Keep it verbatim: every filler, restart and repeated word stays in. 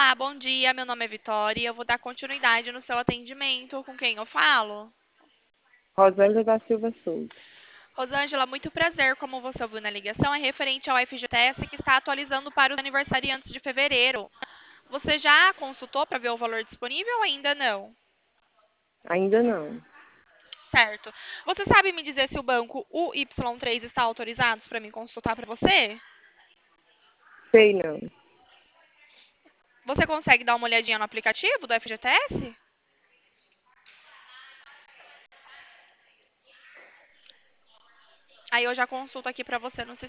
Olá, bom dia. Meu nome é Vitória. Eu vou dar continuidade no seu atendimento. Com quem eu falo? Rosângela da Silva Souza. Rosângela, muito prazer. Como você ouviu na ligação, é referente ao F G T S que está atualizando para os aniversariantes de fevereiro. Você já consultou para ver o valor disponível ou ainda não? Ainda não. Certo. Você sabe me dizer se o banco U Y três está autorizado para mim consultar para você? Sei não. Você consegue dar uma olhadinha no aplicativo do F G T S? Aí eu já consulto aqui para você no